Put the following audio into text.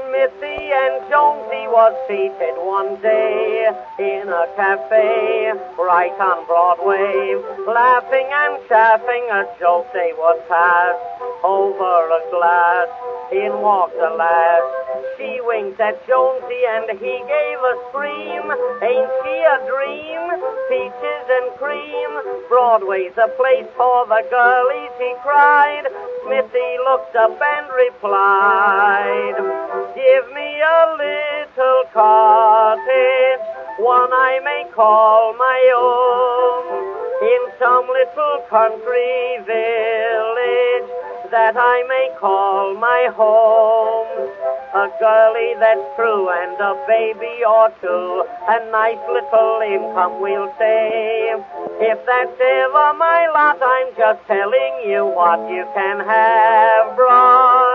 Smithy and Jonesy was seated one day in a cafe right on Broadway, laughing and chaffing a joke they would pass over a glass. In walked the lass. She winked at Jonesy and he gave a scream. Ain't she a dream? Peaches and cream. Broadway's a place for the girlies, he cried. Smithy looked up and replied, give me a little cottage, one I may call my own, in some little country village that I may call my home. A girlie that's true and a baby or two, a nice little income we'll say. If that's ever my lot, I'm just telling you what you can have, brother.